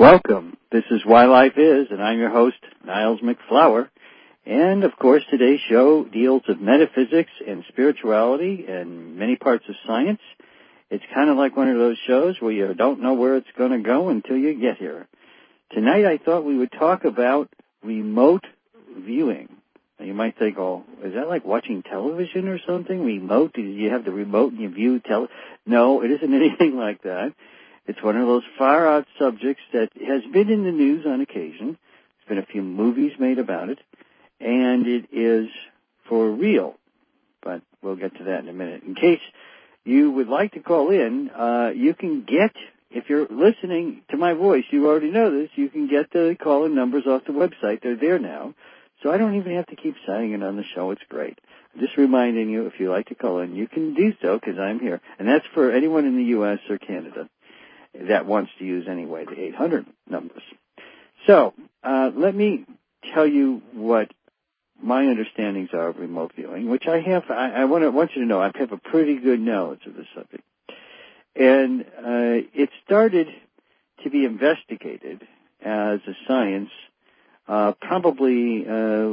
Welcome. This is Why Life Is, and I'm your host, Niles McFlower. And, of course, today's show deals with metaphysics and spirituality and many parts of science. It's kind of like one of those shows where you don't know where it's going to go until you get here. Tonight I thought we would talk about remote viewing. Now you might think, oh, is that like watching television or something? Remote? Do you have the remote and you view No, it isn't anything like that. It's one of those far-out subjects that has been in the news on occasion. There's been a few movies made about it, and it is for real. But we'll get to that in a minute. In case you would like to call in, you can get, if you're listening to my voice, you already know this, you can get the call-in numbers off the website. They're there now. So I don't even have to keep saying it on the show. It's great. I'm just reminding you, if you like to call in, you can do so because I'm here. And that's for anyone in the U.S. or Canada that wants to use anyway the 800 numbers. So let me tell you what my understandings are of remote viewing, which I have. I want you to know I have a pretty good knowledge of this subject. And it started to be investigated as a science probably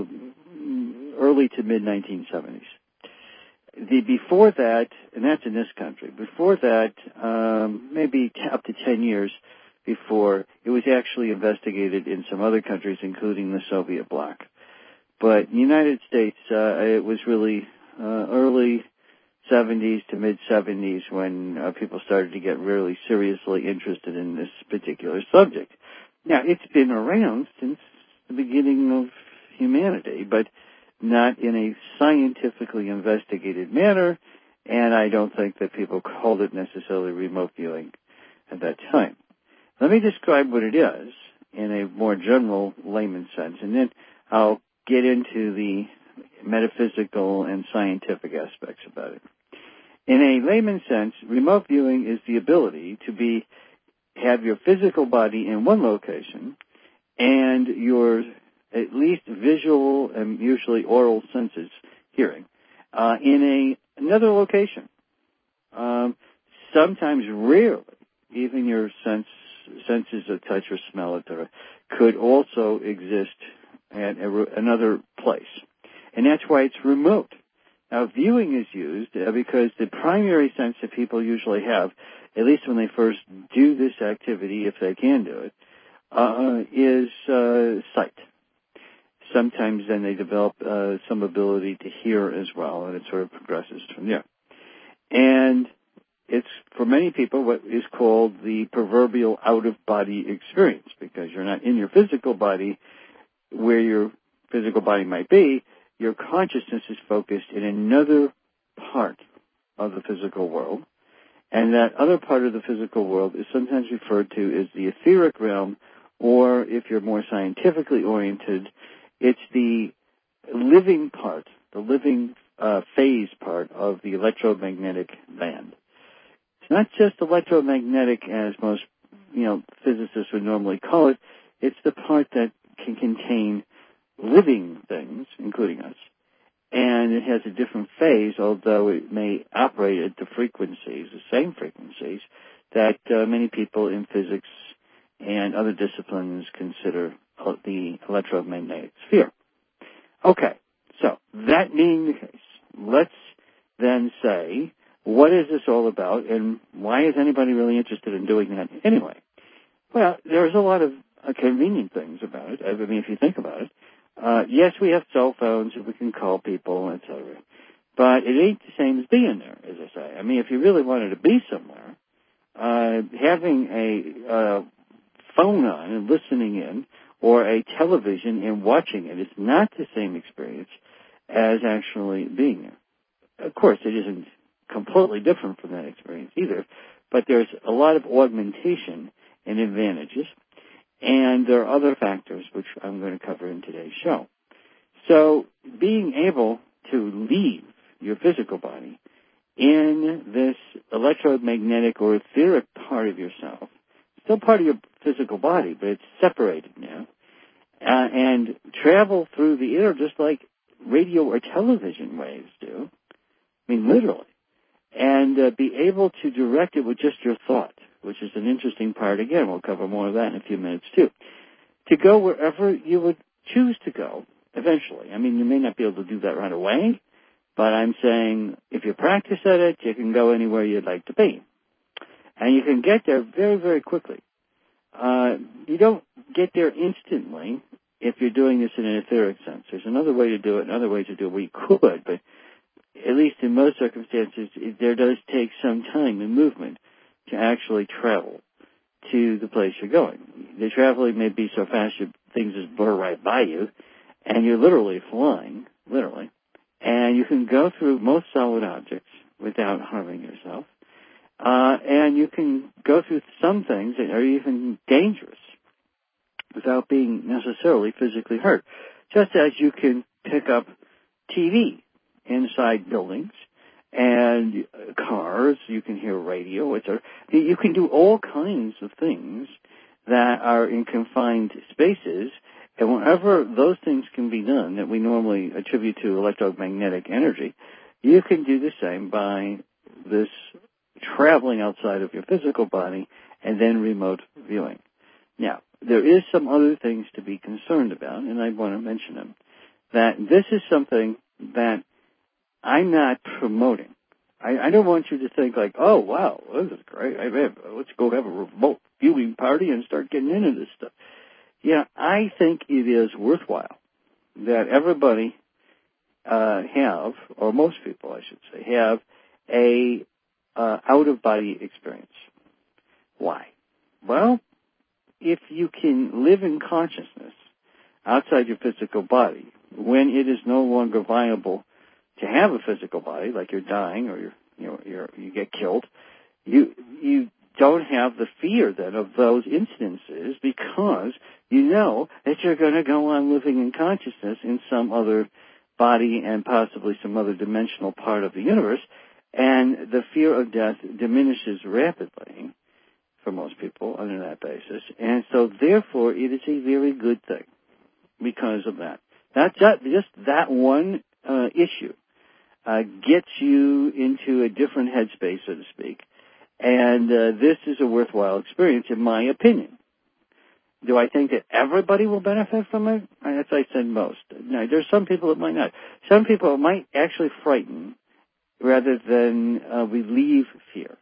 early to mid-1970s. Before that, and that's in this country, before that, maybe up to 10 years before, it was actually investigated in some other countries, including the Soviet bloc. But in the United States, it was really early 70s to mid-70s when people started to get really seriously interested in this particular subject. Now, it's been around since the beginning of humanity, but not in a scientifically investigated manner, and I don't think that people called it necessarily remote viewing at that time. Let me describe what it is in a more general layman sense, and then I'll get into the metaphysical and scientific aspects about it. In a layman sense, remote viewing is the ability to have your physical body in one location and your at least visual and usually oral senses, hearing, in another location. Sometimes, rarely, even your senses of touch or smell, etc., could also exist at another place. And that's why it's remote. Now, viewing is used because the primary sense that people usually have, at least when they first do this activity, if they can do it, is sight. Sometimes then they develop some ability to hear as well, and it sort of progresses from there. And it's, for many people, what is called the proverbial out-of-body experience, because you're not in your physical body where your physical body might be. Your consciousness is focused in another part of the physical world, and that other part of the physical world is sometimes referred to as the etheric realm, or if you're more scientifically oriented, it's the living part, the living phase part of the electromagnetic band. It's not just electromagnetic as most, physicists would normally call it. It's the part that can contain living things, including us. And it has a different phase, although it may operate at the frequencies, the same frequencies, that many people in physics and other disciplines consider the electromagnetic sphere. Okay, so that being the case, let's then say, what is this all about, and why is anybody really interested in doing that anyway? Well, there's a lot of convenient things about it. I mean, if you think about it, yes, we have cell phones and we can call people, etc. But it ain't the same as being there, as I say. I mean, if you really wanted to be somewhere, having a phone on and listening in, or a television and watching it, is not the same experience as actually being there. Of course, it isn't completely different from that experience either, but there's a lot of augmentation and advantages, and there are other factors which I'm going to cover in today's show. So being able to leave your physical body in this electromagnetic or etheric part of yourself, still part of your physical body, but it's separated now, and travel through the air just like radio or television waves do, I mean literally, and be able to direct it with just your thought. which is an interesting part. Again, we'll cover more of that in a few minutes, too. To go wherever you would choose to go eventually. I mean, you may not be able to do that right away, but I'm saying if you practice at it, you can go anywhere you'd like to be. And you can get there very, very quickly. You don't get there instantly if you're doing this in an etheric sense. There's another way to do it, another way to do it. We could, but at least in most circumstances, there does take some time and movement to actually travel to the place you're going. The traveling may be so fast things just blur right by you, and you're literally flying, literally. And you can go through most solid objects without harming yourself. And you can go through some things that are even dangerous without being necessarily physically hurt. Just as you can pick up TV inside buildings and cars, you can hear radio, etc. You can do all kinds of things that are in confined spaces, and whenever those things can be done that we normally attribute to electromagnetic energy, you can do the same by this traveling outside of your physical body and then remote viewing. Now, there is some other things to be concerned about, and I want to mention them. That this is something that I'm not promoting. I don't want you to think like, oh, wow, this is great. Let's go have a remote viewing party and start getting into this stuff. Yeah, I think it is worthwhile that everybody have, or most people, I should say, have a out-of-body experience. Why? Well, if you can live in consciousness outside your physical body, when it is no longer viable to have a physical body, like you're dying or you get killed, you don't have the fear then of those instances because you know that you're going to go on living in consciousness in some other body and possibly some other dimensional part of the universe, and the fear of death diminishes rapidly for most people under that basis, and so therefore it is a very good thing because of that. Just that one issue gets you into a different headspace, so to speak, and this is a worthwhile experience, in my opinion. Do I think that everybody will benefit from it? As I said, most. Now, there's some people that might not. Some people might actually frighten rather than relieve fear.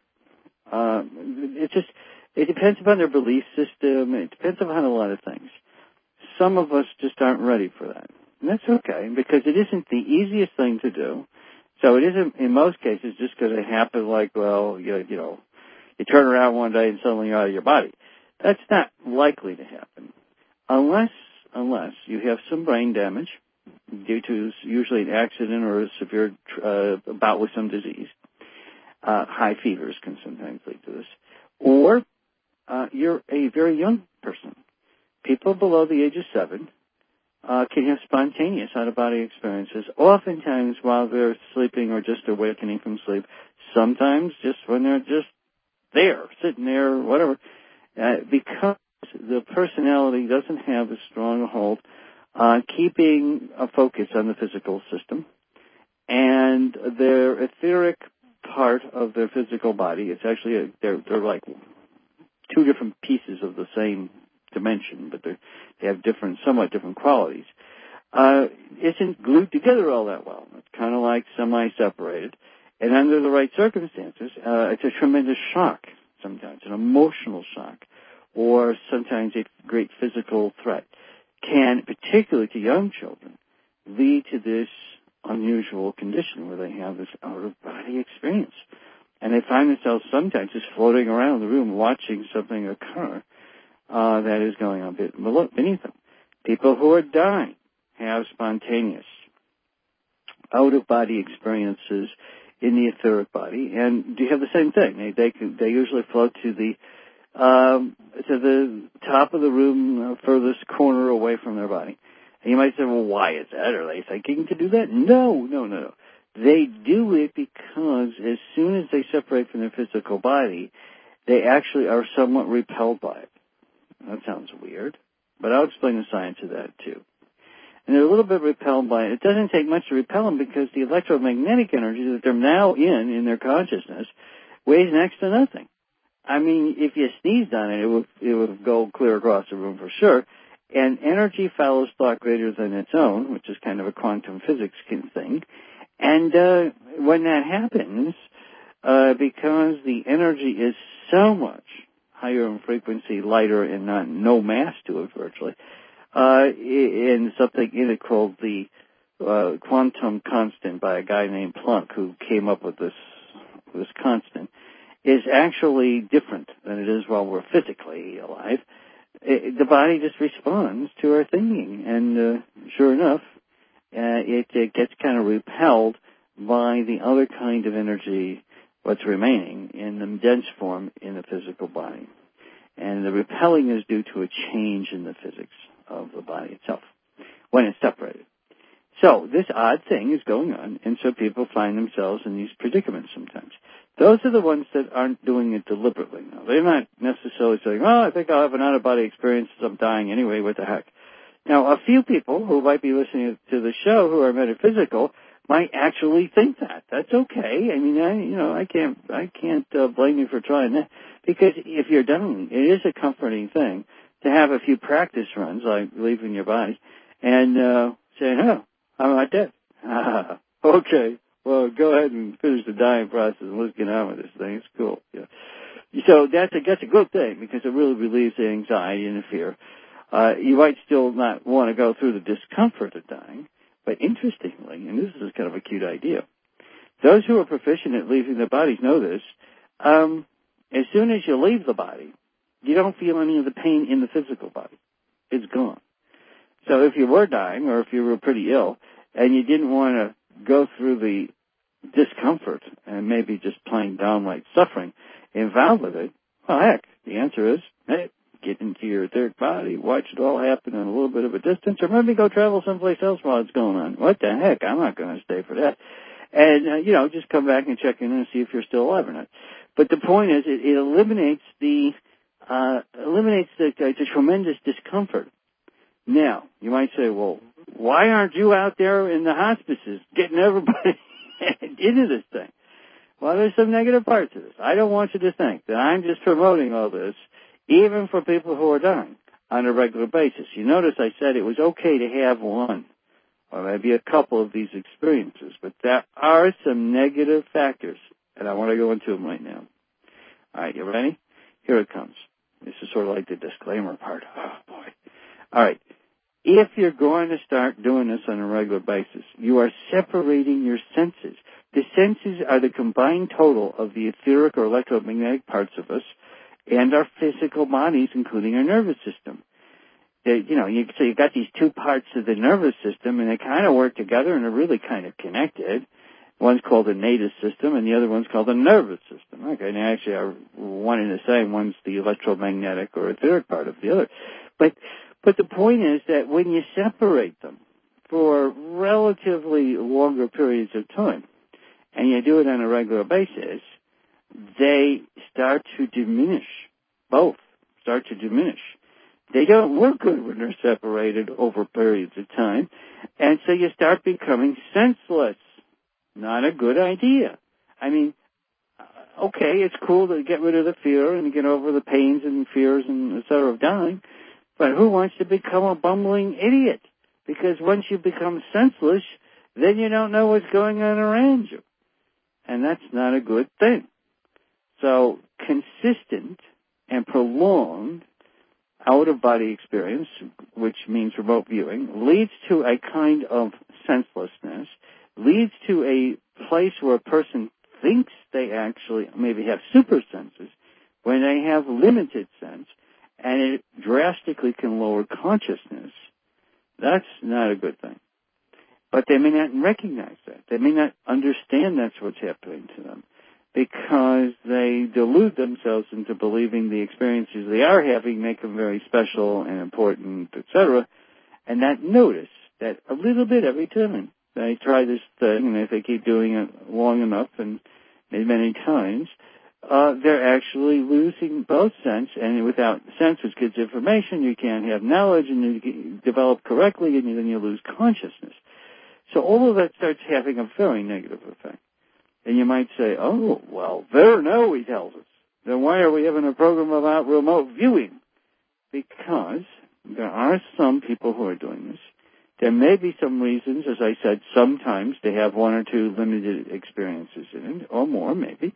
It depends upon their belief system. It depends upon a lot of things. Some of us just aren't ready for that. And that's okay, because it isn't the easiest thing to do. So it isn't, in most cases, just going to happen like, well, you turn around one day and suddenly you're out of your body. That's not likely to happen unless you have some brain damage due to usually an accident or a severe bout with some disease. High fevers can sometimes lead to this. Or you're a very young person. People below the age of 7 can have spontaneous out-of-body experiences, oftentimes while they're sleeping or just awakening from sleep, sometimes just when they're just there, sitting there, or whatever, because the personality doesn't have a strong hold on keeping a focus on the physical system, and their etheric part of their physical body, it's actually, they're like two different pieces of the same dimension, but they have somewhat different qualities, isn't glued together all that well. It's kind of like semi-separated. And under the right circumstances, it's a tremendous shock sometimes, an emotional shock, or sometimes a great physical threat can, particularly to young children, lead to this unusual condition where they have this out-of-body experience. And they find themselves sometimes just floating around the room watching something occur that is going on beneath them. People who are dying have spontaneous out-of-body experiences in the etheric body, and you have the same thing. They usually float to the top of the room, furthest corner away from their body. And you might say, well, why is that? Are they thinking to do that? No. They do it because as soon as they separate from their physical body, they actually are somewhat repelled by it. That sounds weird, but I'll explain the science of that too. And they're a little bit repelled by it. It doesn't take much to repel them because the electromagnetic energy that they're now in their consciousness weighs next to nothing. I mean, if you sneezed on it, it would go clear across the room for sure. And energy follows thought greater than its own, which is kind of a quantum physics thing. And when that happens, because the energy is so much higher in frequency, lighter, and no mass to it virtually, in something in it called the quantum constant by a guy named Planck, who came up with this constant, is actually different than it is while we're physically alive. The body just responds to our thinking, and sure enough, it gets kind of repelled by the other kind of energy, what's remaining in the dense form in the physical body. And the repelling is due to a change in the physics of the body itself when it's separated. So this odd thing is going on, and so people find themselves in these predicaments sometimes. Those are the ones that aren't doing it deliberately. Now, they're not necessarily saying, oh, I think I'll have an out-of-body experience as I'm dying anyway, what the heck. Now, a few people who might be listening to the show who are metaphysical might actually think that. That's okay. I mean, I can't blame you for trying that, because if you're dying, it is a comforting thing to have a few practice runs, like leaving your body, and saying, oh, I'm not dead. Okay, well, go ahead and finish the dying process and let's get on with this thing. It's cool. Yeah. So that's a good thing, because it really relieves the anxiety and the fear. You might still not want to go through the discomfort of dying, but interestingly, and this is kind of a cute idea, those who are proficient at leaving their bodies know this. As soon as you leave the body, you don't feel any of the pain in the physical body. It's gone. So if you were dying, or if you were pretty ill, and you didn't want to go through the discomfort and maybe just plain downright suffering involved with it, well, heck, the answer is, hey, get into your etheric body, watch it all happen in a little bit of a distance, or maybe go travel someplace else while it's going on. What the heck? I'm not going to stay for that. And, just come back and check in and see if you're still alive or not. But the point is, it eliminates the tremendous discomfort. Now, you might say, well, why aren't you out there in the hospices getting everybody into this thing? Well, there's some negative parts of this. I don't want you to think that I'm just promoting all this, even for people who are dying on a regular basis. You notice I said it was okay to have one, or maybe a couple of these experiences, but there are some negative factors, and I want to go into them right now. All right, you ready? Here it comes. This is sort of like the disclaimer part. Oh, boy. All right. If you're going to start doing this on a regular basis, you are separating your senses. The senses are the combined total of the etheric or electromagnetic parts of us and our physical bodies, including our nervous system. So you've got these two parts of the nervous system, and they kind of work together, and they're really kind of connected. One's called the native system, and the other one's called the nervous system. Okay, now actually are one and the same. One's the electromagnetic or etheric part of the other. But the point is that when you separate them for relatively longer periods of time, and you do it on a regular basis, they start to diminish. Both start to diminish. They don't work good when they're separated over periods of time, and so you start becoming senseless. Not a good idea. I mean, okay, it's cool to get rid of the fear and get over the pains and fears and et cetera of dying, but who wants to become a bumbling idiot? Because once you become senseless, then you don't know what's going on around you. And that's not a good thing. So consistent and prolonged out-of-body experience, which means remote viewing, leads to a kind of senselessness, leads to a place where a person thinks they actually maybe have super senses when they have limited sense, and it drastically can lower consciousness. That's not a good thing. But they may not recognize that. They may not understand that's what's happening to them because they delude themselves into believing the experiences they are having make them very special and important, etc. And that notice that a little bit every time they try this thing, and if they keep doing it long enough and many times, they're actually losing both sense, and without sense, which gives information, you can't have knowledge, and you develop correctly, and then you lose consciousness. So all of that starts having a very negative effect. And you might say, oh, well, there no, he tells us. then why are we having a program about remote viewing? Because there are some people who are doing this. There may be some reasons, as I said, sometimes they have one or two limited experiences in it, or more maybe.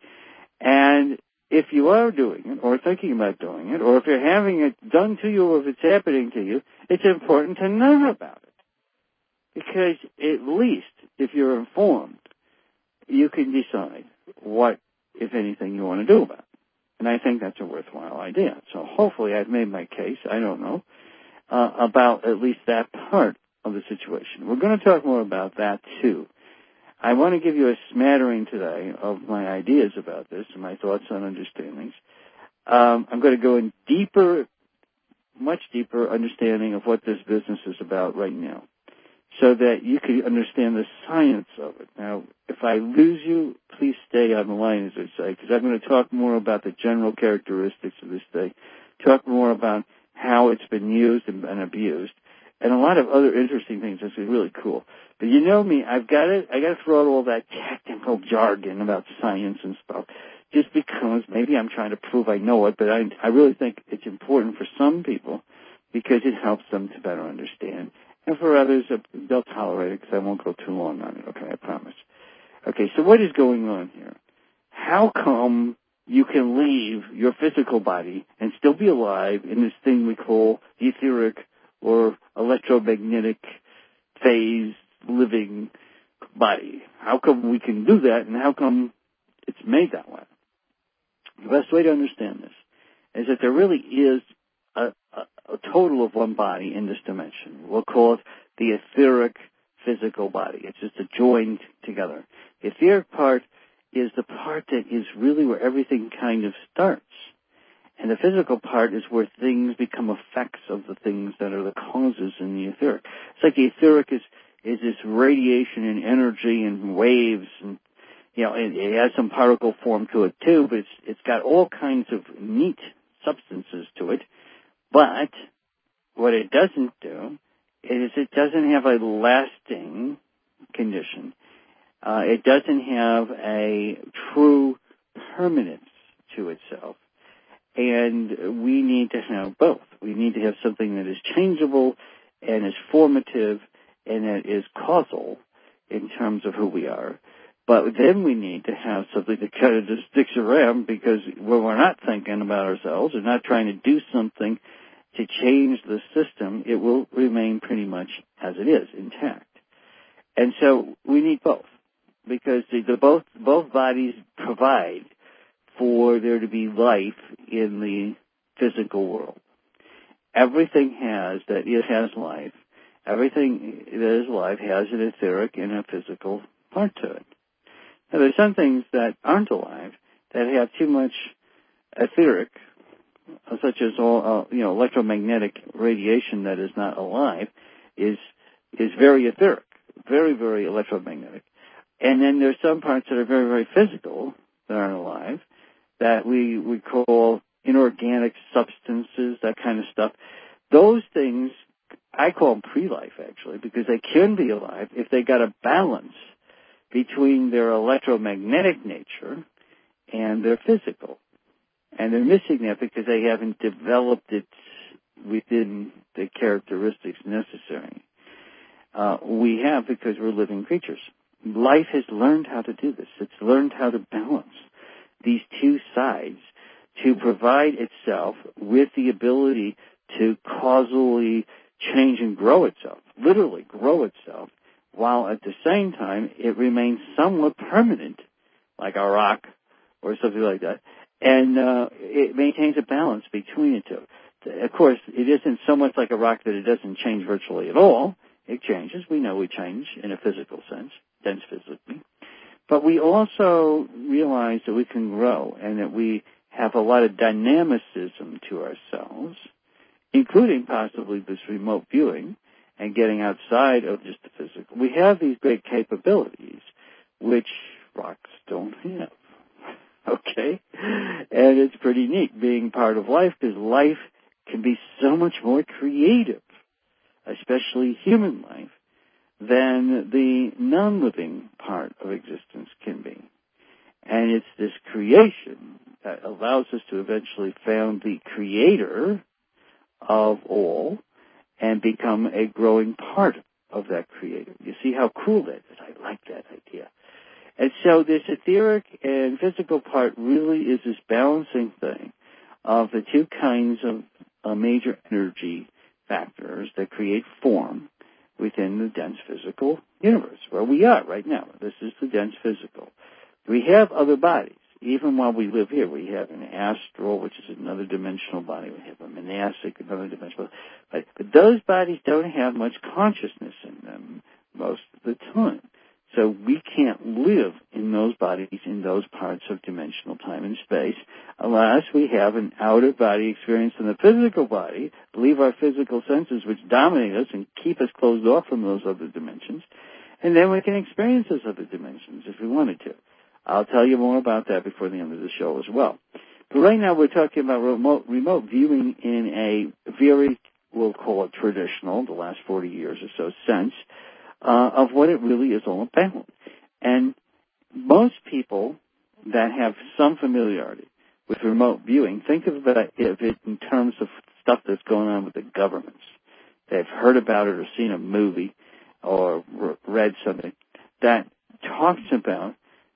And if you are doing it, or thinking about doing it, or if you're having it done to you, or if it's happening to you, it's important to know about it. Because at least, if you're informed, you can decide what, if anything, you want to do about it. And I think that's a worthwhile idea. So hopefully I've made my case, I don't know, about at least that part of the situation. We're going to talk more about that, too. I want to give you a smattering today of my ideas about this and my thoughts on understandings. I'm going to go in deeper, much deeper understanding of what this business is about right now, so that you can understand the science of it. Now, if I lose you, please stay on the line, as I say, because I'm going to talk more about the general characteristics of this thing, talk more about how it's been used and abused, and a lot of other interesting things. This is really cool. But you know me, I got to throw out all that technical jargon about science and stuff, just because maybe I'm trying to prove I know it, but I really think it's important for some people because it helps them to better understand. And for others, they'll tolerate it because I won't go too long on it, okay, I promise. Okay, so what is going on here? How come you can leave your physical body and still be alive in this thing we call the etheric or electromagnetic phase living body? How come we can do that, and how come it's made that way? The best way to understand this is that there really is a total of one body in this dimension. We'll call it the etheric physical body. It's just a joined together. The etheric part is the part that is really where everything kind of starts. And the physical part is where things become effects of the things that are the causes in the etheric. It's like the etheric is this radiation and energy and waves, and it has some particle form to it too, but it's got all kinds of neat substances to it. But what it doesn't do is it doesn't have a lasting condition. It doesn't have a true permanence to itself. And we need to have both. We need to have something that is changeable and is formative and that is causal in terms of who we are. But then we need to have something that kind of just sticks around, because when we're not thinking about ourselves and not trying to do something to change the system, it will remain pretty much as it is, intact. And so we need both, because both bodies provide for there to be life in the physical world. Everything has life. Everything that is life has an etheric and a physical part to it. Now, there's some things that aren't alive that have too much etheric, such as electromagnetic radiation that is not alive, is very etheric, very, very electromagnetic. And then there's some parts that are very, very physical that aren't alive, that we call inorganic substances, that kind of stuff. Those things, I call them pre-life, actually, because they can be alive if they got a balance between their electromagnetic nature and their physical. And they're missing that because they haven't developed it within the characteristics necessary. We have, because we're living creatures. Life has learned how to do this. It's learned how to balance these two sides to provide itself with the ability to causally change and grow itself, literally grow itself, while at the same time it remains somewhat permanent, like a rock or something like that, and it maintains a balance between the two. Of course, it isn't so much like a rock that it doesn't change virtually at all. It changes. We know we change in a physical sense, dense physically. But we also realize that we can grow and that we have a lot of dynamicism to ourselves, including possibly this remote viewing and getting outside of just the physical. We have these great capabilities, which rocks don't have. Okay? And it's pretty neat being part of life, because life can be so much more creative, especially human life, than the non-living part of existence can be. And it's this creation that allows us to eventually found the creator of all and become a growing part of that creator. You see how cool that is? I like that idea. And so this etheric and physical part really is this balancing thing of the two kinds of major energy factors that create form within the dense physical universe, where we are right now. This is the dense physical. We have other bodies. Even while we live here, we have an astral, which is another dimensional body. We have a monastic, another dimensional body. But those bodies don't have much consciousness in them most of the time. So we can't live in those bodies, in those parts of dimensional time and space, unless we have an outer-body experience in the physical body, leave our physical senses, which dominate us and keep us closed off from those other dimensions, and then we can experience those other dimensions if we wanted to. I'll tell you more about that before the end of the show as well. But right now we're talking about remote viewing in a very, we'll call it traditional, the last 40 years or so, sense of what it really is all about. And most people that have some familiarity with remote viewing think of it in terms of stuff that's going on with the governments. They've heard about it or seen a movie or read something that talks about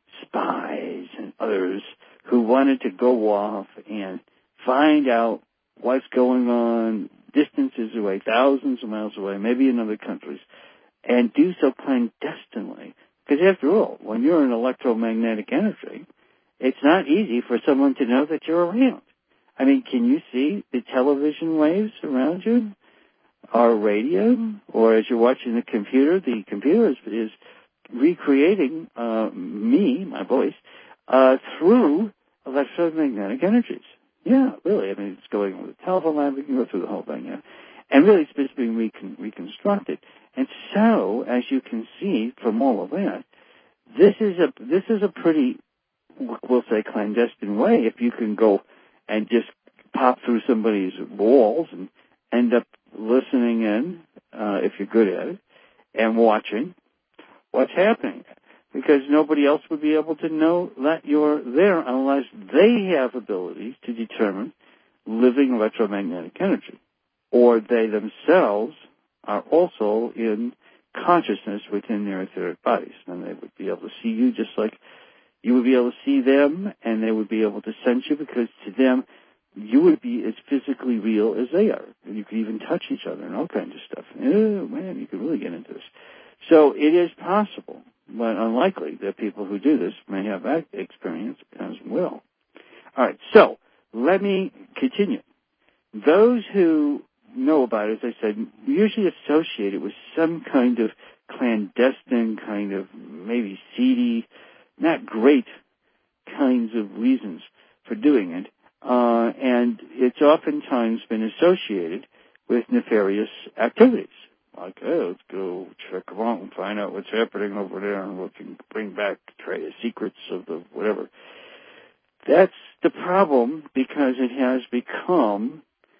spies and others who wanted to go off and find out what's going on distances away, thousands of miles away, maybe in other countries, and do so clandestinely. Because after all, when you're in electromagnetic energy, it's not easy for someone to know that you're around. I mean, can you see the television waves around you, or radio, or as you're watching the computer is recreating me, my voice, through electromagnetic energies. Yeah, really. I mean, it's going with the telephone line. We can go through the whole thing, yeah. And really, it's just being reconstructed. And so, as you can see from all of that, this is a pretty, we'll say, clandestine way. If you can go and just pop through somebody's walls and end up listening in, if you're good at it, and watching what's happening. Because nobody else would be able to know that you're there unless they have abilities to determine living electromagnetic energy. Or they themselves are also in consciousness within their etheric bodies. And they would be able to see you just like you would be able to see them, and they would be able to sense you, because to them, you would be as physically real as they are. And you could even touch each other and all kinds of stuff. Oh, man, you could really get into this. So it is possible, but unlikely that people who do this may have that experience as well. All right, so let me continue. Those who know about it, as I said, usually associate it with some kind of clandestine, kind of maybe seedy, not great kinds of reasons for doing it. And it's oftentimes been associated with nefarious activities. Like, hey, let's go check them out and find out what's happening over there, and we can bring back secrets of the whatever. That's the problem, because it has become,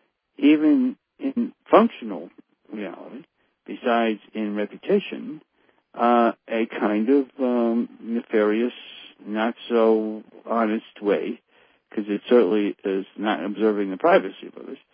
even in functional reality, besides in reputation, a kind of nefarious, not so honest way, because it certainly is not observing the privacy of others,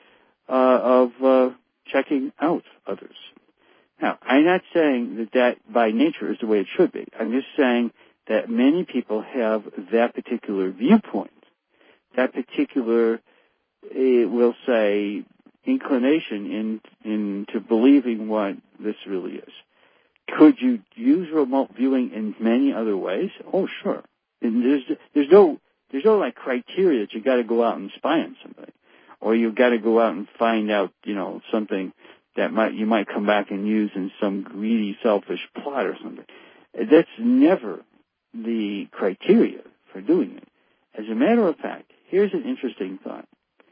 of checking out others. Now, I'm not saying that by nature is the way it should be. I'm just saying that many people have that particular viewpoint, that particular, we'll say, inclination into believing what this really is. Could you use remote viewing in many other ways? Oh, sure. And there's no like criteria that you got to go out and spy on somebody, or you got to go out and find out, something that you might come back and use in some greedy, selfish plot or something. That's never the criteria for doing it. As a matter of fact, here's an interesting thought.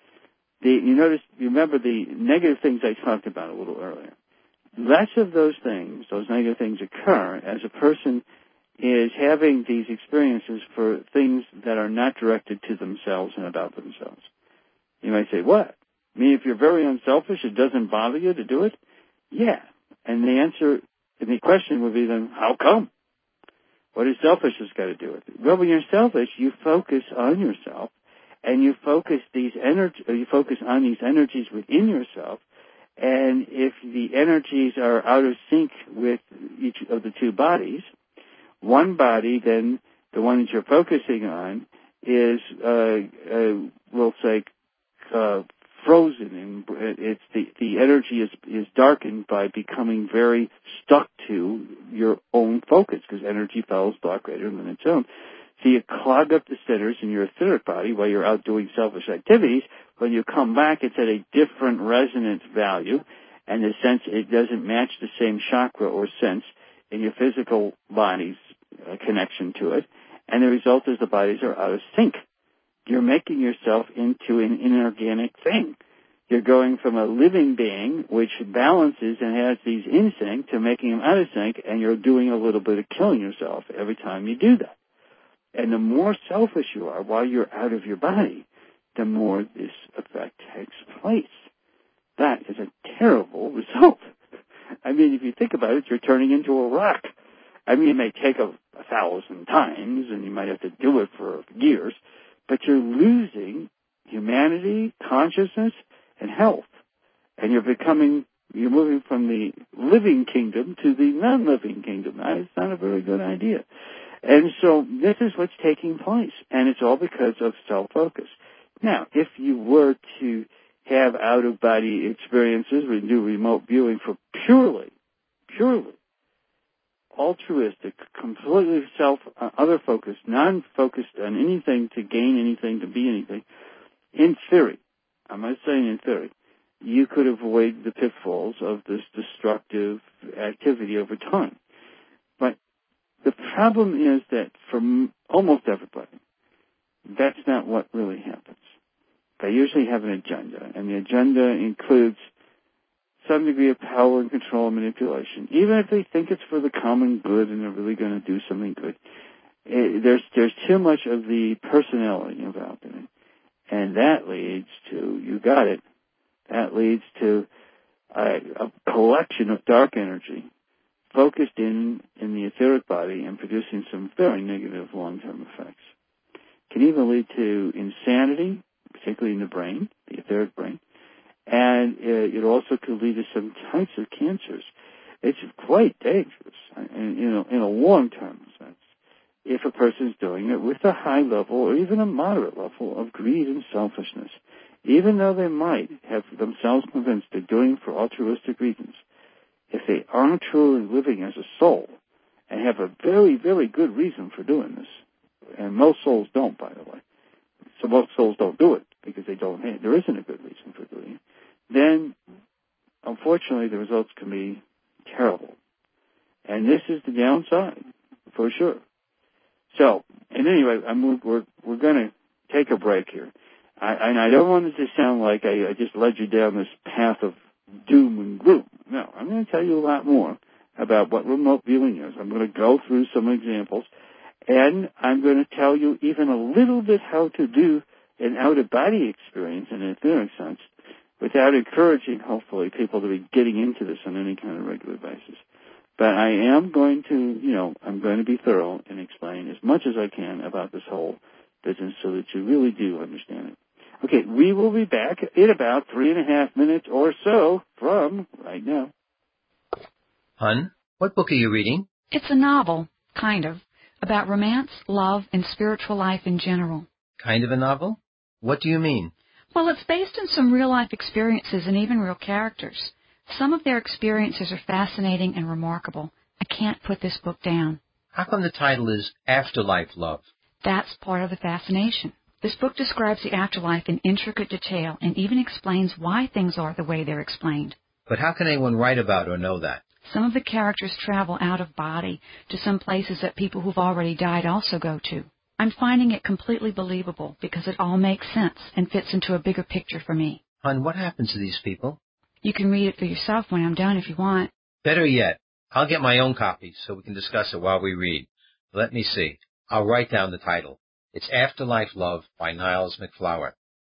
You remember the negative things I talked about a little earlier. Less of those things, those negative things, occur as a person is having these experiences for things that are not directed to themselves and about themselves. You might say, what? I mean, if you're very unselfish, it doesn't bother you to do it? Yeah. And the question would be then, how come? What does selfishness got to do with it? Well, when you're selfish, you focus on yourself, and you focus you focus on these energies within yourself. And if the energies are out of sync with each of the two bodies, one body, then the one that you're focusing on, is, we'll say, frozen, and it's the energy is darkened by becoming very stuck to your own focus, because energy follows thought greater than its own. So you clog up the centers in your etheric body while you're out doing selfish activities. When you come back, it's at a different resonance value, and in a sense, it doesn't match the same chakra or sense in your physical body's connection to it, and the result is the bodies are out of sync. You're making yourself into an inorganic thing. You're going from a living being, which balances and has these in sync, to making them out of sync, and you're doing a little bit of killing yourself every time you do that. And the more selfish you are while you're out of your body, the more this effect takes place. That is a terrible result. I mean, if you think about it, you're turning into a rock. I mean, it may take 1,000 times, and you might have to do it for years, but you're losing humanity, consciousness, and health. And you're moving from the living kingdom to the non-living kingdom. It's not a very good idea. And so this is what's taking place, and it's all because of self-focus. Now, if you were to have out-of-body experiences, we do remote viewing for purely altruistic, completely other-focused, non-focused on anything to gain anything, to be anything, in theory, I'm not saying in theory, you could avoid the pitfalls of this destructive activity over time. But the problem is that for almost everybody, that's not what really happens. They usually have an agenda, and the agenda includes some degree of power and control and manipulation. Even if they think it's for the common good and they're really going to do something good, there's too much of the personality involved in it. And that leads to, you got it, that leads to a collection of dark energy focused in the etheric body and producing some very negative long-term effects. Can even lead to insanity, particularly in the brain, the etheric brain, and it also could lead to some types of cancers. It's quite dangerous, in a long-term sense, if a person's doing it with a high level or even a moderate level of greed and selfishness, even though they might have themselves convinced they're doing it for altruistic reasons. If they aren't truly living as a soul and have a very, very good reason for doing this, and most souls don't, by the way, so most souls don't do it because there isn't a good reason for doing it, then unfortunately the results can be terrible. And this is the downside, for sure. So, and anyway, we're going to take a break here. I don't want it to sound like I just led you down this path of doom and gloom. No, I'm going to tell you a lot more about what remote viewing is. I'm going to go through some examples, and I'm going to tell you even a little bit how to do an out-of-body experience in an etheric sense without encouraging, hopefully, people to be getting into this on any kind of regular basis. But I am going to, I'm going to be thorough and explain as much as I can about this whole business so that you really do understand it. Okay, we will be back in about 3.5 minutes or so from right now. Hun, what book are you reading? It's a novel, kind of, about romance, love, and spiritual life in general. Kind of a novel? What do you mean? Well, it's based on some real-life experiences and even real characters. Some of their experiences are fascinating and remarkable. I can't put this book down. How come the title is Afterlife Love? That's part of the fascination. This book describes the afterlife in intricate detail and even explains why things are the way they're explained. But how can anyone write about or know that? Some of the characters travel out of body to some places that people who've already died also go to. I'm finding it completely believable because it all makes sense and fits into a bigger picture for me. Hun, what happens to these people? You can read it for yourself when I'm done if you want. Better yet, I'll get my own copy so we can discuss it while we read. Let me see. I'll write down the title. It's Afterlife Love by Niles MacFlouer.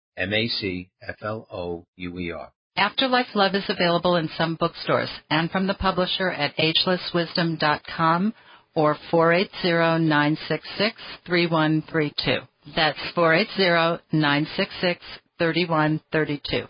MacFlouer. Afterlife Love is available in some bookstores and from the publisher at agelesswisdom.com or 480-966-3132. That's 480-966-3132.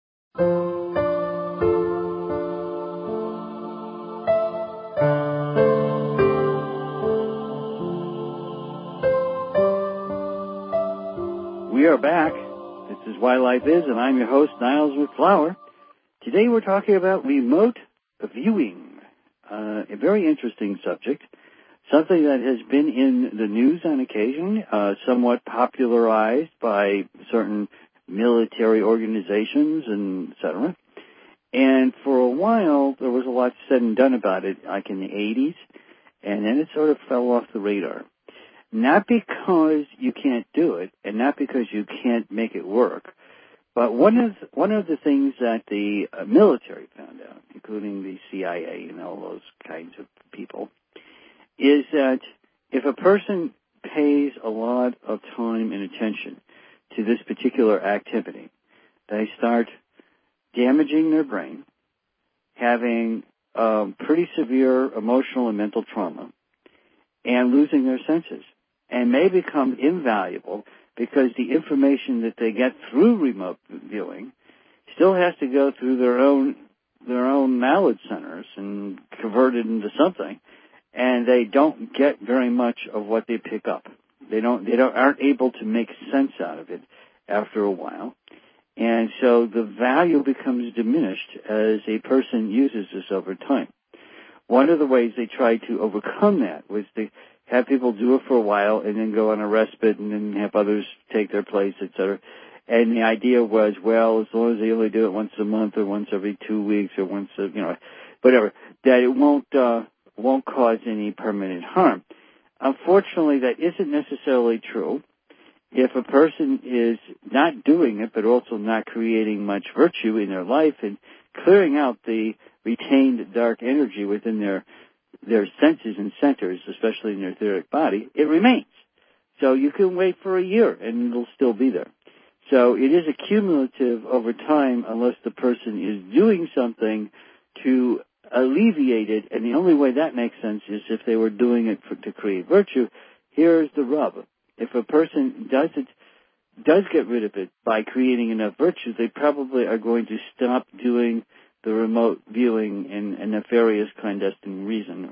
We are back. This is Why Life Is, and I'm your host, Niles McFlower. Today we're talking about remote viewing, a very interesting subject, something that has been in the news on occasion, somewhat popularized by certain military organizations and et cetera. And for a while, there was a lot said and done about it, like in the 80s, and then it sort of fell off the radar. Not because you can't do it, and not because you can't make it work, but one of the things that the military found out, including the CIA and all those kinds of people, is that if a person pays a lot of time and attention to this particular activity, they start damaging their brain, having pretty severe emotional and mental trauma, and losing their senses, and may become invaluable because the information that they get through remote viewing still has to go through their own knowledge centers and convert it into something, and they don't get very much of what they pick up. They aren't able to make sense out of it after a while, and so the value becomes diminished as a person uses this over time. One of the ways they tried to overcome that was to have people do it for a while and then go on a respite and then have others take their place, et cetera. And the idea was, well, as long as they only do it once a month or once every 2 weeks or once, whatever, that it won't cause any permanent harm. Unfortunately, that isn't necessarily true. If a person is not doing it but also not creating much virtue in their life and clearing out the retained dark energy within their senses and centers, especially in their etheric body, it remains. So you can wait for a year and it'll still be there. So it is accumulative over time unless the person is doing something to alleviate it, and the only way that makes sense is if they were doing it to create virtue. Here's the rub. If a person does get rid of it by creating enough virtue, they probably are going to stop doing the remote viewing in a nefarious, clandestine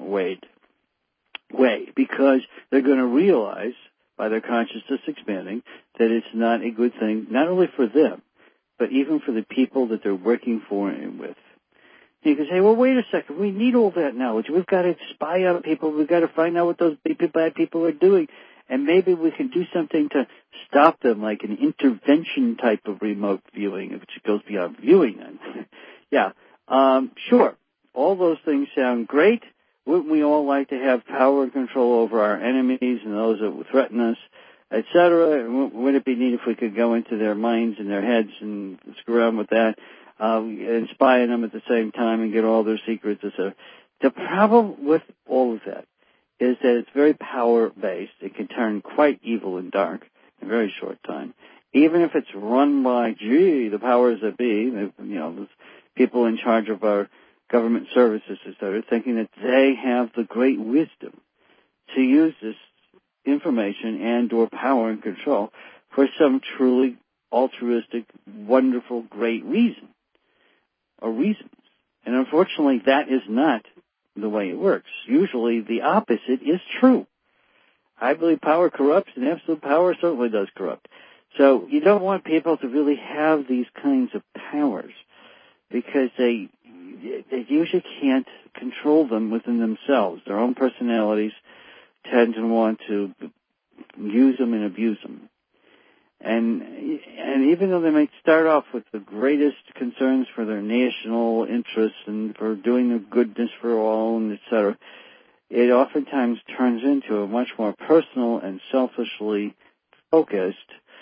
way, because they're going to realize by their consciousness expanding that it's not a good thing, not only for them, but even for the people that they're working for and with. You can say, well, wait a second, we need all that knowledge. We've got to spy on people. We've got to find out what those bad people are doing. And maybe we can do something to stop them, like an intervention type of remote viewing, which goes beyond viewing then. Yeah, sure. All those things sound great. Wouldn't we all like to have power and control over our enemies and those that would threaten us, et cetera? Wouldn't it be neat if we could go into their minds and their heads and screw around with that, and spy on them at the same time and get all their secrets, et cetera? The problem with all of that is that it's very power-based. It can turn quite evil and dark in a very short time. Even if it's run by, the powers that be, those people in charge of our government services, et cetera, thinking that they have the great wisdom to use this information and or power and control for some truly altruistic, wonderful, great reason or reasons. And unfortunately, that is not the way it works. Usually the opposite is true. I believe power corrupts, and absolute power certainly does corrupt. So you don't want people to really have these kinds of powers because they usually can't control them within themselves. Their own personalities tend to want to use them and abuse them. And even though they might start off with the greatest concerns for their national interests and for doing the goodness for all, and et cetera, it oftentimes turns into a much more personal and selfishly focused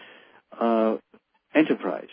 enterprise.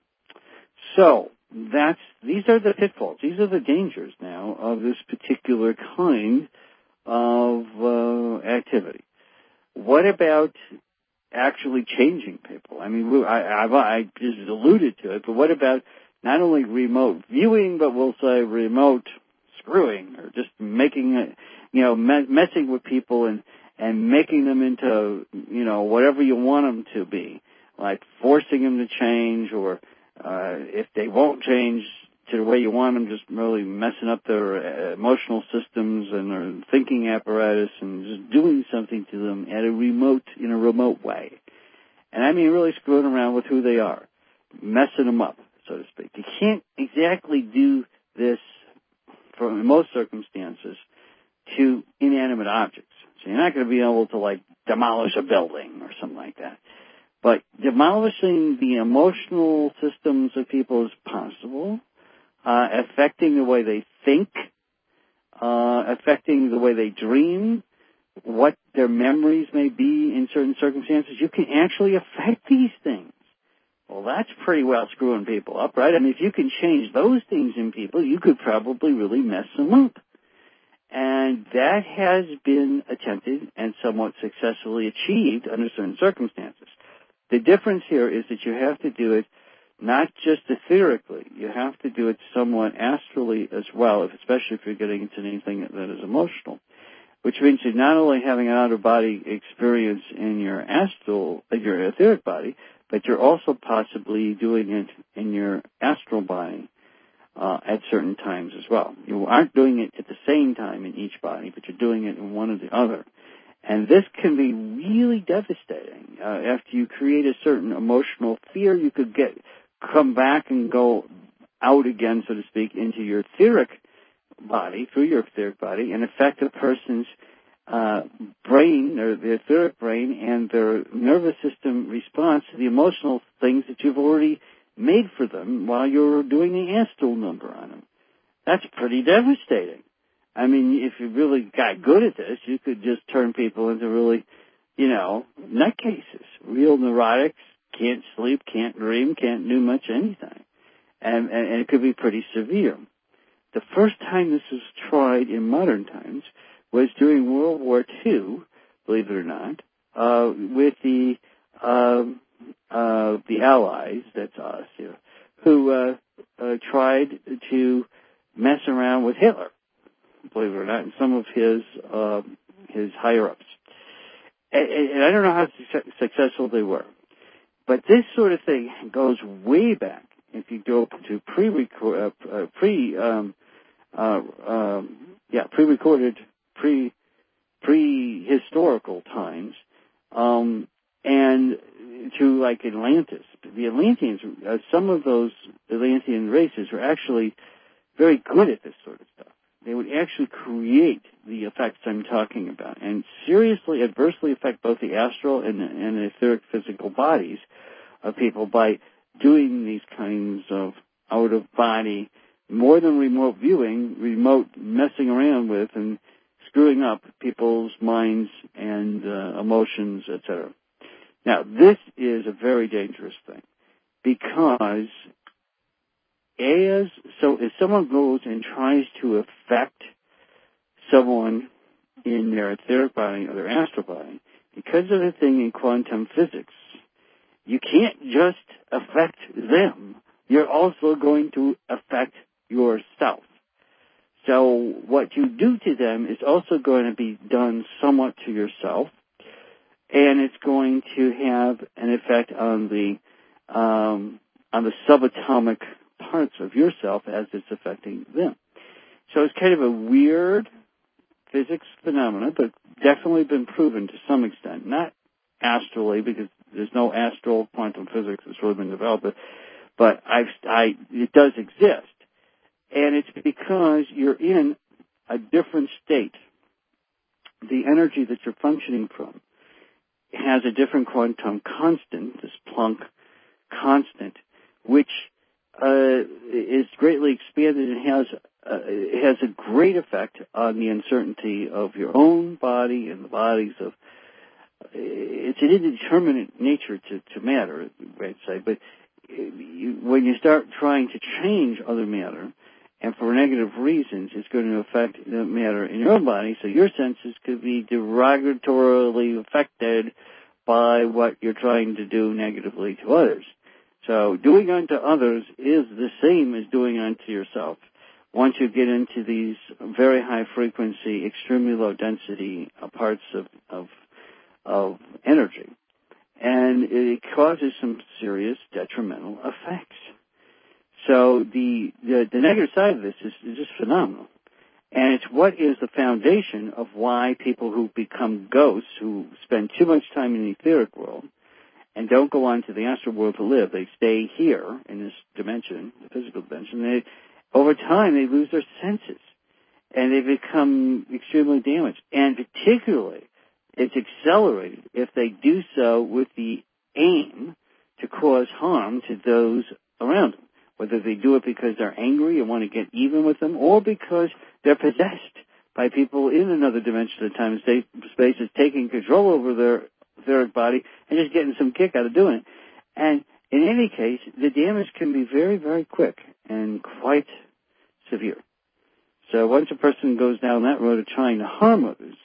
So these are the pitfalls. These are the dangers now of this particular kind of activity. What about actually changing people? I mean, I just alluded to it, but what about not only remote viewing, but we'll say remote screwing, or just making it, messing with people and making them into, whatever you want them to be, like forcing them to change, or if they won't change to the way you want them, just really messing up their emotional systems and their thinking apparatus and just doing something to them in a remote way. And I mean really screwing around with who they are, messing them up, so to speak. You can't exactly do this, in most circumstances, to inanimate objects. So you're not going to be able to, demolish a building or something like that. But demolishing the emotional systems of people is possible, affecting the way they think, affecting the way they dream, what their memories may be in certain circumstances. You can actually affect these things. Well, that's pretty well screwing people up, right? I mean, if you can change those things in people, you could probably really mess them up. And that has been attempted and somewhat successfully achieved under certain circumstances. The difference here is that you have to do it not just etherically. You have to do it somewhat astrally as well, especially if you're getting into anything that is emotional, which means you're not only having an out-of-body experience in your etheric body, but you're also possibly doing it in your astral body at certain times as well. You aren't doing it at the same time in each body, but you're doing it in one or the other. And this can be really devastating. After you create a certain emotional fear, you could come back and go out again, so to speak, into your etheric body, through your etheric body, and affect a person's brain, or the etheric brain, and their nervous system response to the emotional things that you've already made for them while you're doing the astral number on them. That's pretty devastating. I mean, if you really got good at this, you could just turn people into really, nutcases, real neurotics, can't sleep, can't dream, can't do much anything. And it could be pretty severe. The first time this was tried in modern times was during World War II, believe it or not, with the Allies, that's us, who tried to mess around with Hitler, believe it or not, and some of his higher-ups. And I don't know how successful they were. But this sort of thing goes way back. If you go to prehistorical times, and to Atlantis. The Atlanteans, some of those Atlantean races were actually very good at this sort of stuff. They would actually create the effects I'm talking about and seriously adversely affect both the astral and the etheric physical bodies of people by doing these kinds of out-of-body, more than remote viewing, remote messing around with and screwing up people's minds and emotions, etc. Now, this is a very dangerous thing because if someone goes and tries to affect someone in their etheric body or their astral body, because of a thing in quantum physics, you can't just affect them. You're also going to affect yourself. So what you do to them is also going to be done somewhat to yourself, and it's going to have an effect on the subatomic parts of yourself as it's affecting them. So it's kind of a weird physics phenomenon, but definitely been proven to some extent. Not astrally, because there's no astral quantum physics that's really been developed, but it does exist. And it's because you're in a different state. The energy that you're functioning from has a different quantum constant, this Planck constant, which is greatly expanded and has a great effect on the uncertainty of your own body and the bodies of. It's an indeterminate nature to matter, I'd say, but when you start trying to change other matter, and for negative reasons, it's going to affect the matter in your own body, so your senses could be derogatorily affected by what you're trying to do negatively to others. So doing unto others is the same as doing unto yourself, once you get into these very high frequency, extremely low density parts of energy. And it causes some serious detrimental effects. So the negative side of this is just phenomenal. And it's what is the foundation of why people who become ghosts, who spend too much time in the etheric world, and don't go on to the astral world to live, they stay here in this dimension, the physical dimension, over time they lose their senses. And they become extremely damaged. And particularly, it's accelerated if they do so with the aim to cause harm to those around them. Whether they do it because they're angry and want to get even with them, or because they're possessed by people in another dimension of time and space is taking control over their etheric body and just getting some kick out of doing it. And in any case, the damage can be very, very quick and quite severe. So once a person goes down that road of trying to harm others,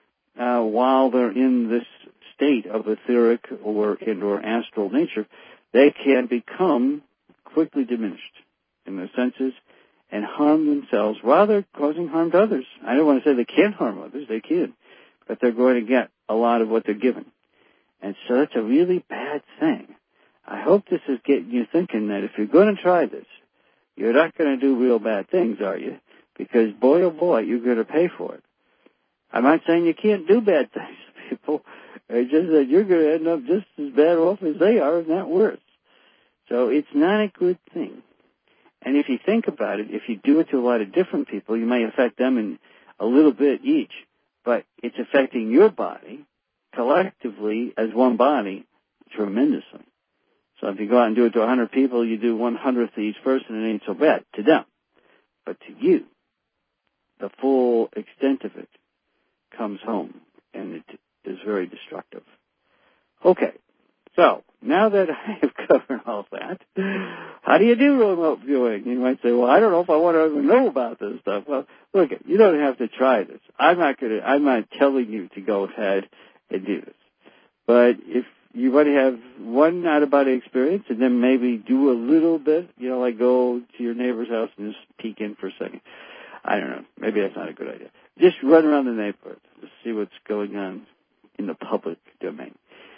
while they're in this state of etheric or astral nature, they can become quickly diminished in their senses and harm themselves while they're causing harm to others. I don't want to say they can't harm others, they can, but they're going to get a lot of what they're given. And so that's a really bad thing. I hope this is getting you thinking that if you're going to try this, you're not going to do real bad things, are you? Because boy, oh boy, you're going to pay for it. I'm not saying you can't do bad things to people. It's just that you're going to end up just as bad off as they are, if not worse. So it's not a good thing. And if you think about it, if you do it to a lot of different people, you may affect them in a little bit each, but it's affecting your body collectively as one body tremendously. So if you go out and do it to 100 people, you do 1/100th to each person, it ain't so bad to them. But to you, the full extent of it comes home, and it is very destructive. Okay, so now that I have covered all that, how do you do remote viewing? You might say, well, I don't know if I want to even know about this stuff. Well, look, you don't have to try this. I'm not telling you to go ahead and do this. But if you want to have one out-of-body experience and then maybe do a little bit, like go to your neighbor's house and just peek in for a second. I don't know. Maybe that's not a good idea. Just run around the neighborhood to see what's going on in the public domain.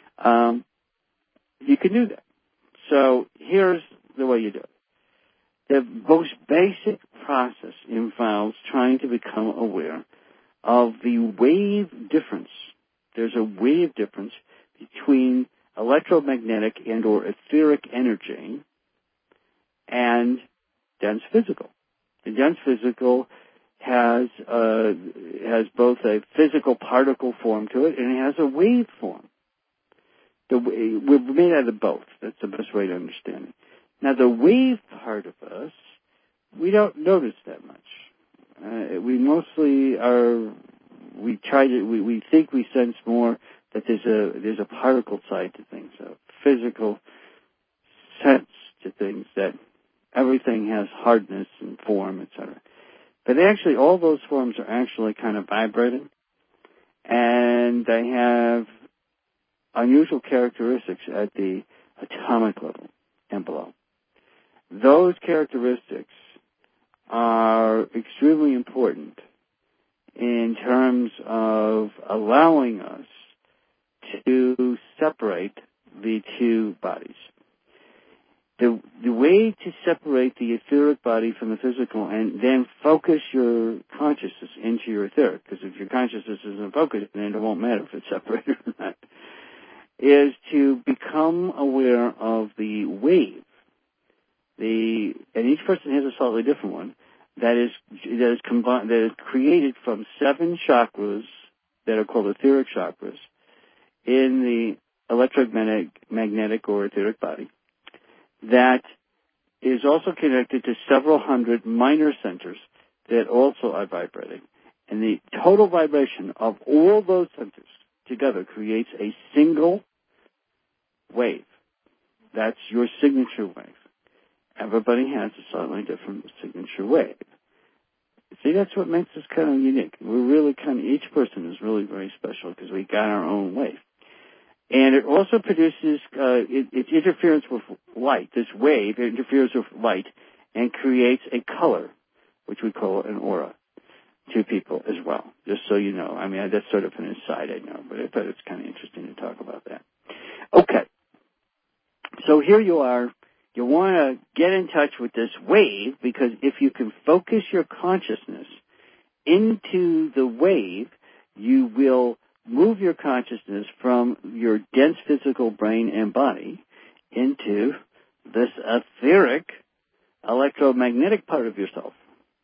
You can do that. So here's the way you do it. The most basic process involves trying to become aware of the wave difference. There's a wave difference between electromagnetic and or etheric energy and dense physical. The dense physical has both a physical particle form to it and it has a wave form. We're made out of both. That's the best way to understand it. Now, the wave part of us, we don't notice that much. We mostly we think we sense more that there's a particle side to things, a physical sense to things, that everything has hardness and form, etc. But actually, all those forms are actually kind of vibrating, and they have unusual characteristics at the atomic level and below. Those characteristics are extremely important in terms of allowing us to separate the two bodies. The way to separate the etheric body from the physical and then focus your consciousness into your etheric, because if your consciousness isn't focused, then it won't matter if it's separated or not, is to become aware of the wave. And each person has a slightly different one that is created from 7 chakras that are called etheric chakras in the electromagnetic or etheric body, that is also connected to several hundred minor centers that also are vibrating. And the total vibration of all those centers together creates a single wave. That's your signature wave. Everybody has a slightly different signature wave. See, that's what makes us kind of unique. Each person is really very special because we got our own wave. And it also produces, it interference with light. This wave interferes with light and creates a color, which we call an aura, to people as well, just so you know. I mean, that's sort of an aside, I know, but I thought it's kind of interesting to talk about that. Okay. So here you are. You want to get in touch with this wave, because if you can focus your consciousness into the wave, you will move your consciousness from your dense physical brain and body into this etheric electromagnetic part of yourself.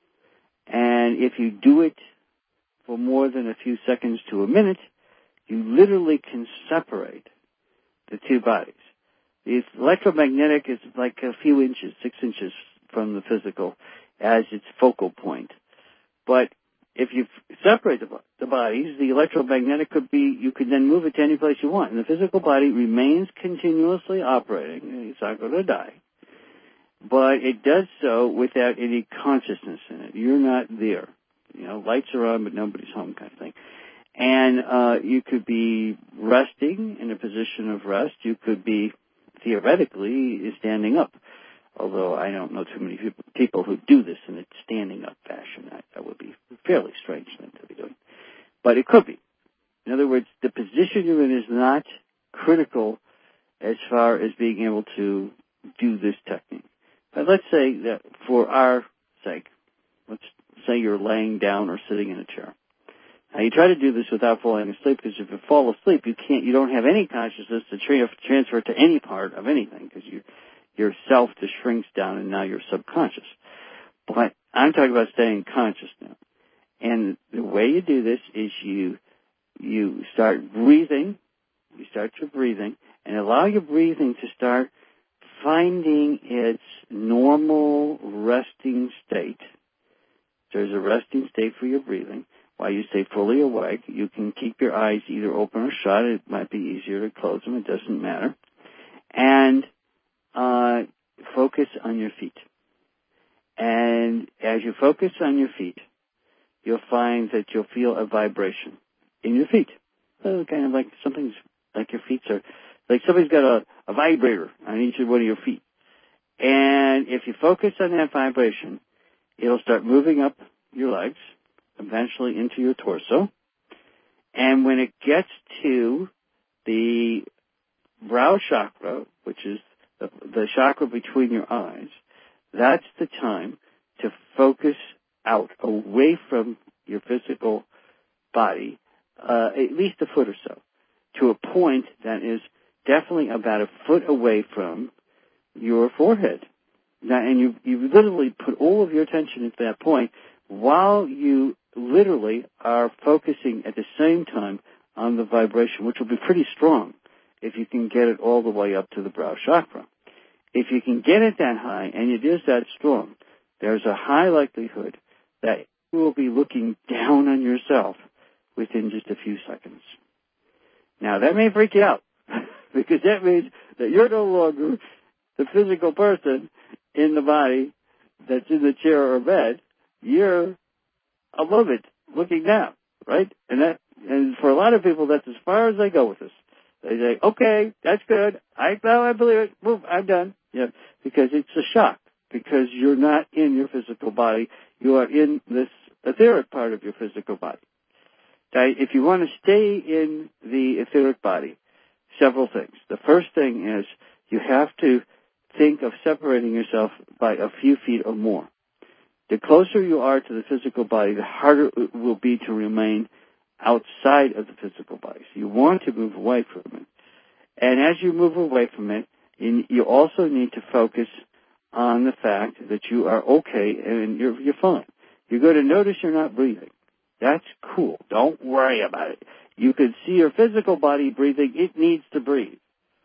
And if you do it for more than a few seconds to a minute, you literally can separate the two bodies. The electromagnetic is like a few inches, 6 inches from the physical as its focal point. But if you separate the bodies, the electromagnetic you could then move it to any place you want. And the physical body remains continuously operating. It's not going to die. But it does so without any consciousness in it. You're not there. Lights are on, but nobody's home kind of thing. And you could be resting in a position of rest. You could be, theoretically, standing up. Although I don't know too many people who do this in a standing up fashion. That would be a fairly strange thing to be doing. But it could be. In other words, the position you're in is not critical as far as being able to do this technique. But let's say that for our sake, let's say you're laying down or sitting in a chair. Now you try to do this without falling asleep, because if you fall asleep, you don't have any consciousness to transfer to any part of anything, because your self just shrinks down and now you're subconscious. But I'm talking about staying conscious now. And the way you do this is you start breathing. You start your breathing and allow your breathing to start finding its normal resting state. There's a resting state for your breathing. While you stay fully awake, you can keep your eyes either open or shut. It might be easier to close them. It doesn't matter. And focus on your feet. And as you focus on your feet, you'll find that you'll feel a vibration in your feet. So kind of like something's like your feet are, like somebody's got a vibrator on each one of your feet. And if you focus on that vibration, it'll start moving up your legs, eventually into your torso. And when it gets to the brow chakra, which is the chakra between your eyes, that's the time to focus out, away from your physical body, at least a foot or so, to a point that is definitely about a foot away from your forehead. Now, and you literally put all of your attention at that point while you literally are focusing at the same time on the vibration, which will be pretty strong if you can get it all the way up to the brow chakra. If you can get it that high, and it is that strong, there's a high likelihood that you will be looking down on yourself within just a few seconds. Now, that may freak you out, because that means that you're no longer the physical person in the body that's in the chair or bed. You're above it, looking down, right? And for a lot of people, that's as far as they go with this. They say, okay, that's good. I believe it. Move, I'm done. Yeah, because it's a shock, because you're not in your physical body. You are in this etheric part of your physical body. Okay? If you want to stay in the etheric body, several things. The first thing is you have to think of separating yourself by a few feet or more. The closer you are to the physical body, the harder it will be to remain outside of the physical body. So you want to move away from it. And as you move away from it, you also need to focus on the fact that you are okay and you're fine. You're going to notice you're not breathing. That's cool. Don't worry about it. You can see your physical body breathing. It needs to breathe.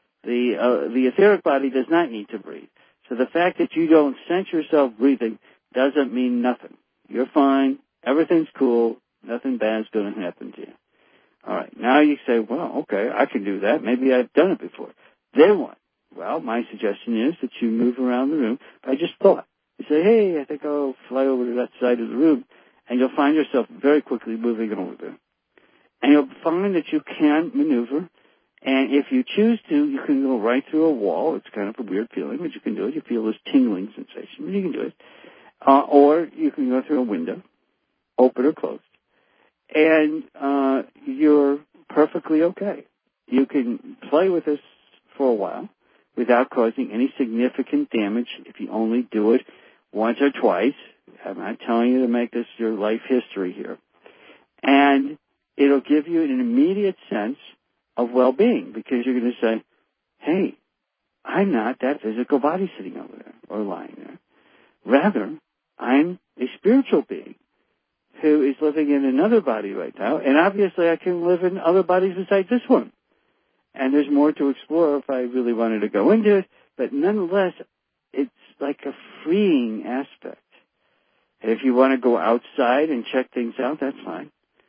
The etheric body does not need to breathe. So the fact that you don't sense yourself breathing doesn't mean nothing. You're fine. Everything's cool. Nothing bad's going to happen to you. All right. Now you say, well, okay, I can do that. Maybe I've done it before. Then what? Well, my suggestion is that you move around the room by just thought. You say, hey, I think I'll fly over to that side of the room, and you'll find yourself very quickly moving over there. And you'll find that you can maneuver, and if you choose to, you can go right through a wall. It's kind of a weird feeling, but you can do it. You feel this tingling sensation, but you can do it. or you can go through a window, open or closed, and you're perfectly okay. You can play with this for a while without causing any significant damage if you only do it once or twice. I'm not telling you to make this your life history here. And it'll give you an immediate sense of well-being because you're going to say, hey, I'm not that physical body sitting over there or lying there. Rather, I'm a spiritual being who is living in another body right now, and obviously I can live in other bodies besides this one. And there's more to explore if I really wanted to go into it, but nonetheless, it's like a freeing aspect. And if you want to go outside and check things out, that's fine.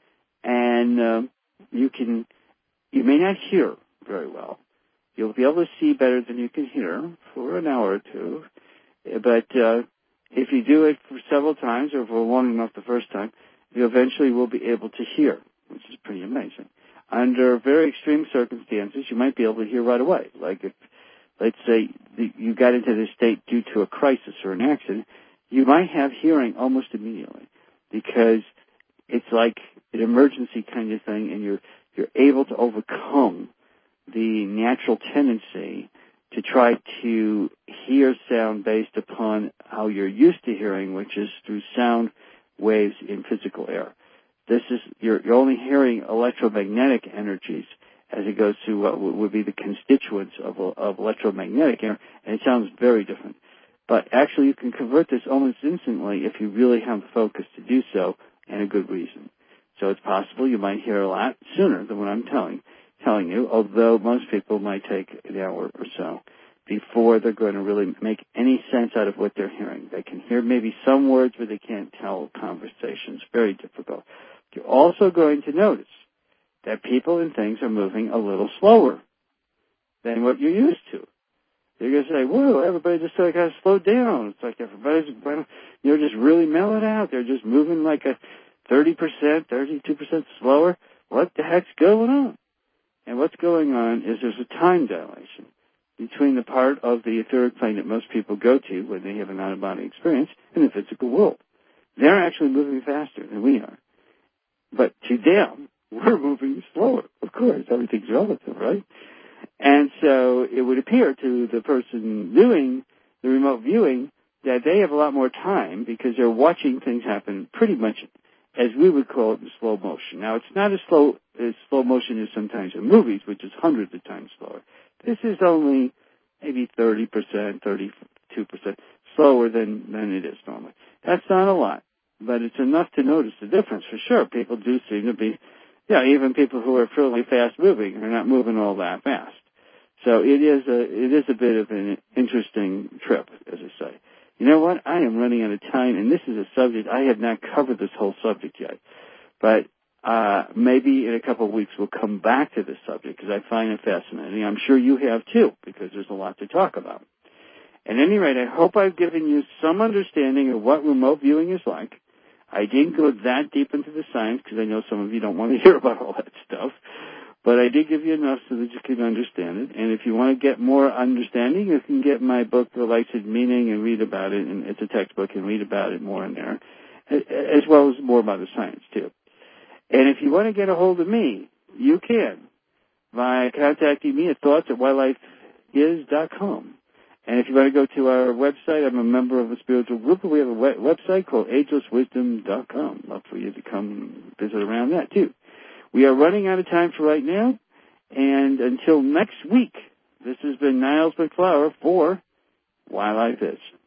And you may not hear very well. You'll be able to see better than you can hear for an hour or two. But if you do it for several times or for long enough the first time, you eventually will be able to hear, which is pretty amazing. Under very extreme circumstances, you might be able to hear right away. Like if, let's say, you got into this state due to a crisis or an accident, you might have hearing almost immediately because it's like an emergency kind of thing, and you're able to overcome the natural tendency to try to hear sound based upon how you're used to hearing, which is through sound waves in physical air. This is you're only hearing electromagnetic energies as it goes through what would be the constituents of electromagnetic air, and it sounds very different. But actually, you can convert this almost instantly if you really have the focus to do so and a good reason. So it's possible you might hear a lot sooner than what I'm telling you, although most people might take an hour or so before they're going to really make any sense out of what they're hearing. They can hear maybe some words, but they can't tell conversations. Very difficult. You're also going to notice that people and things are moving a little slower than what you're used to. You're going to say, whoa, everybody just sort of got to slow down. It's like everybody's, just really mellowed out. They're just moving like a 30%, 32% slower. What the heck's going on? And what's going on is there's a time dilation between the part of the etheric plane that most people go to when they have an out-of-body experience and the physical world. They're actually moving faster than we are. But to them, we're moving slower. Of course, everything's relative, right? And so it would appear to the person doing the remote viewing that they have a lot more time because they're watching things happen pretty much as we would call it in slow motion. Now, it's not as slow motion as sometimes in movies, which is hundreds of times slower. This is only maybe 30%, 32% slower than it is normally. That's not a lot, but it's enough to notice the difference for sure. People do seem to be, even people who are fairly fast moving are not moving all that fast. So it is a bit of an interesting trip, as I say. You know what? I am running out of time, and this is a subject. I have not covered this whole subject yet. But maybe in a couple of weeks we'll come back to this subject because I find it fascinating. I'm sure you have too because there's a lot to talk about. At any rate, I hope I've given you some understanding of what remote viewing is like. I didn't go that deep into the science because I know some of you don't want to hear about all that stuff. But I did give you enough so that you can understand it. And if you want to get more understanding, you can get my book, The Light's Meaning, and read about it. And it's a textbook, and read about it more in there, as well as more about the science, too. And if you want to get a hold of me, you can by contacting me at thoughts@wildlifeis.com. And if you want to go to our website, I'm a member of a spiritual group, and we have a website called agelesswisdom.com. Love for you to come visit around that, too. We are running out of time for right now, and until next week, this has been Niles McFlower for Wildlife Is.